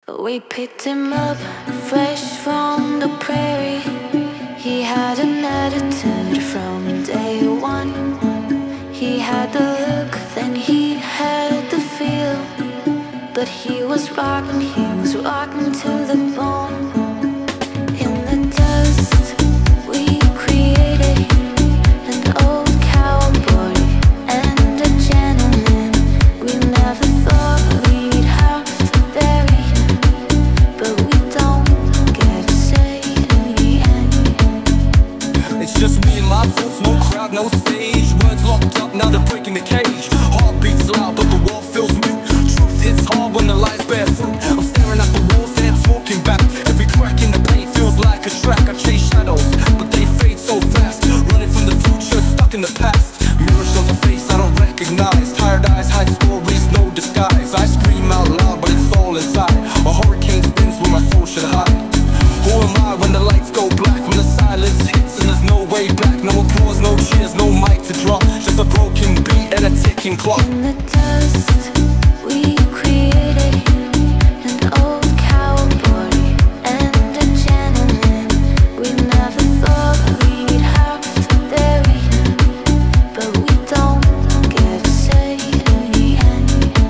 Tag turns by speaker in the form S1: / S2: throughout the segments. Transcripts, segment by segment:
S1: We picked him up fresh from the prairie. He had an attitude from day one. He had the look, then he had the feel. But he was rocking to the bone. In the dust, we created an old cowboy and a gentleman. We never thought we'd have to bury him, but we don't get to say it in the end.
S2: It's just me and my thoughts, no crowd, no stage. Words locked up, now they're breaking the cage. Heartbeats loud, but the wall feels mute. Truth hits hard when the lies bear fruit. I'm staring at the walls, they're talking back. Every crack in the paint feels like a track. I chase shadows, but they fade so fast. Running from the future, stuck in the past. Mirror shows a face I don't recognize. Tired eyes hide stories, no disguise. I scream out loud, but it's all inside. A hurricane spins where my soul should hide. Who am I when the lights go black? When the silence hits and there's no way back. No applause, no cheers, no mic to drop. Just a broken beat and a ticking clock.
S1: In the dust, we created an old cowboy and a gentleman. We never thought we'd have to bury him, but we don't get to say it in the end.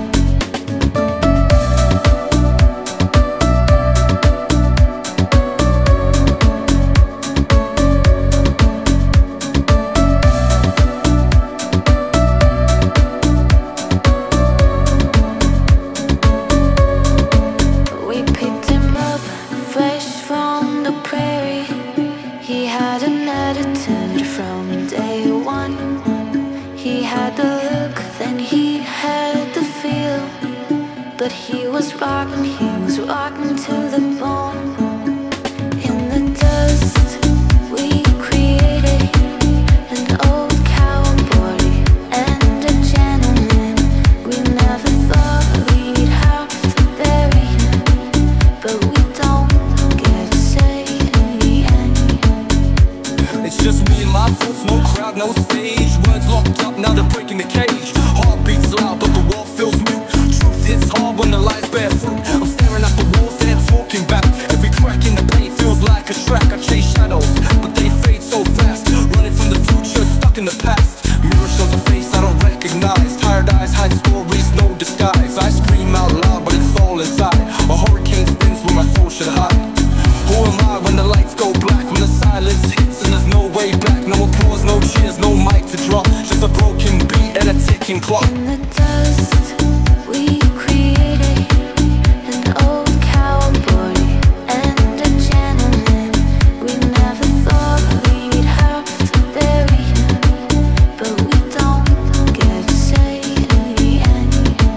S1: We picked him up fresh from the prairie. He had an attitude from day one. He had the look, then he had the feel. But he was rocking to the bone. In the dust, we created an old cowboy and a gentleman. We never thought we'd have to bury him, but we don't get to say it in the end.
S2: It's just me and my thoughts, no crowd, no stage. Words locked up, now they're breaking the cage. Heartbeats loud, but the wall feels mute. Truth hits hard when the lies bear fruit. I'm staring at the walls, they're talking back. Every crack in the paint feels like a track. I chase shadows, but they fade so fast. Running from the future, stuck in the past. Mirror shows a face I don't recognize. Tired eyes hide stories, no disguise. I scream out loud, but it's all inside. A hurricane spins where my soul should hide. Who am I when the lights go black? When the silence hits and there's no way back. No applause, no cheers, no mic to drop. Just a broken beat and a ticking clock.
S1: In the dust, we created an old cowboy and a gentleman. We never thought we'd have to bury him, but we don't get to say it in the end.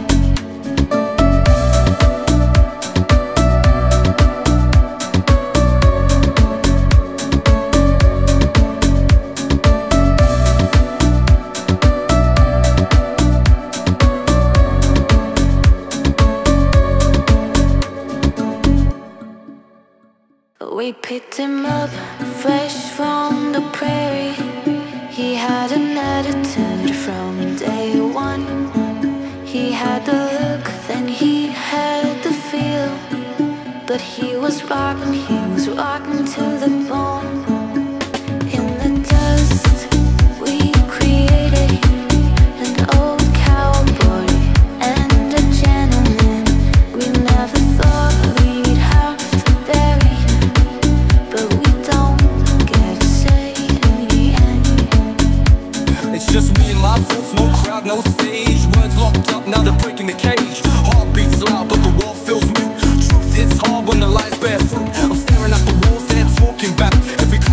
S1: We picked him up fresh from the prairie. He had an attitude from day one. He had the look, then he had the feel. But he was rocking to the bone. In the dust, we created an old cowboy and a gentleman. We never thought we'd have to bury him, but we don't get to say it in the end.
S2: It's just me and my thoughts, no crowd, no stage. Words locked up, now they're breaking the cage. Heartbeats loud, but the wall feels mute. Truth hits hard when the lies bear fruit. I'm staring at the walls, they're talking back. Every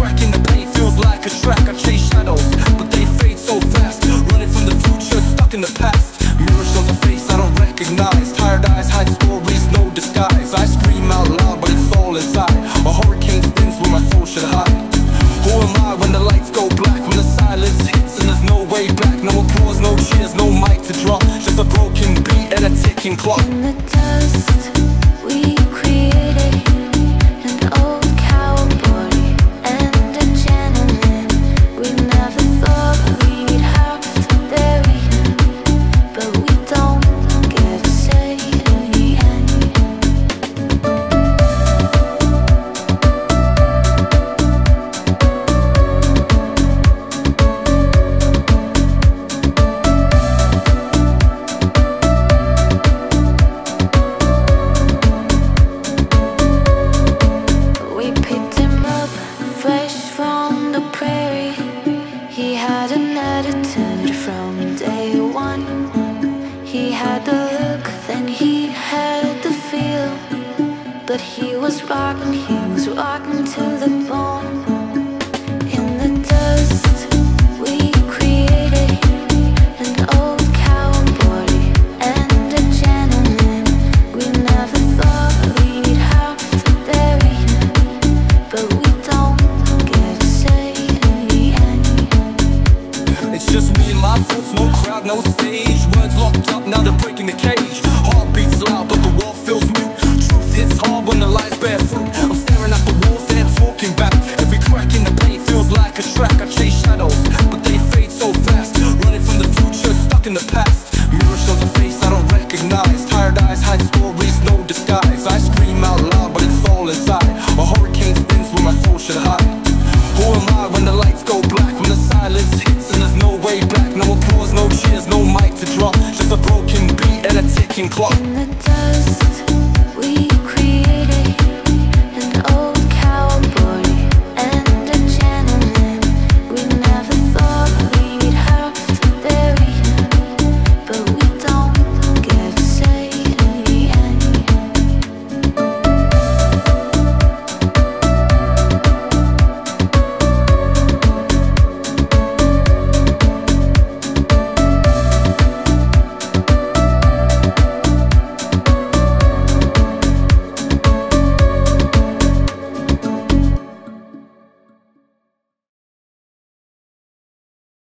S1: but he was rocking to the bone. In the dust, we created him, an old cowboy and a gentleman. We never thought we'd have to bury him, but we don't get to say in the end.
S2: It's just me and my thoughts, no crowd, no stage. Words locked up, now they're breaking the cage. Heartbeats loud, but the wall feels mute. Truth hits hard when the lies bear fruit. I'm staring at the walls, they're talking back. Every crack in the paint feels like a track. I chase shadows, but they fade so fast. Running from the future, stuck in the past. Mirror shows a face I don't recognize. Tired eyes hide stories, no disguise. I scream out loud, but it's all inside. A hurricane spins where my soul should hide. Who am I when the lights go black? When the silence hits and there's no way back. No applause, no cheers, no mic to drop. Just a broken beat and a ticking clock.
S1: In the